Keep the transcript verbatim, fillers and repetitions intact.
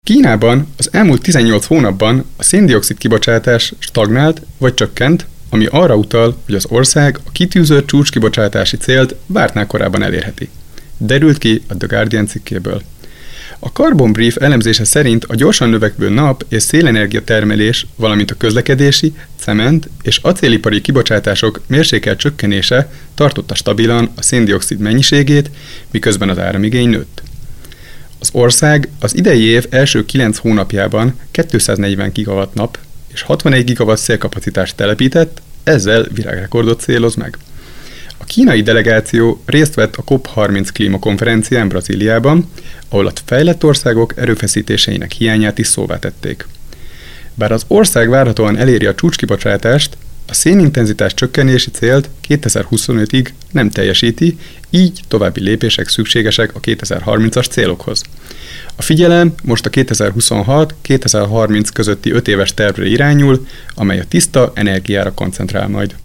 Kínában az elmúlt tizennyolc hónapban a szén-dioxid kibocsátás stagnált vagy csökkent, ami arra utal, hogy az ország a kitűzött csúcskibocsátási célt vártnál korábban elérheti. Derült ki a The Guardian cikkéből. A Carbon Brief elemzése szerint a gyorsan növekvő nap- és szélenergia termelés, valamint a közlekedési, cement és acélipari kibocsátások mérsékelt csökkenése tartotta stabilan a szén-dioxid mennyiségét, miközben az áramigény nőtt. Az ország az idei év első kilenc hónapjában kétszáznegyven gigawatt nap és hatvanegy gigawatt szélkapacitást telepített, ezzel világrekordot céloz meg. A kínai delegáció részt vett a COP harminc klímakonferencián Brazíliában, ahol a fejlett országok erőfeszítéseinek hiányát is szóvá tették. Bár az ország várhatóan eléri a csúcskibocsátást, a szénintenzitás csökkenési célt kétezer-huszonötig nem teljesíti, így további lépések szükségesek a kétezer-harmincas célokhoz. A figyelem most a kétezer-huszonhat-kétezer-harminc közötti öt éves tervre irányul, amely a tiszta energiára koncentrál majd.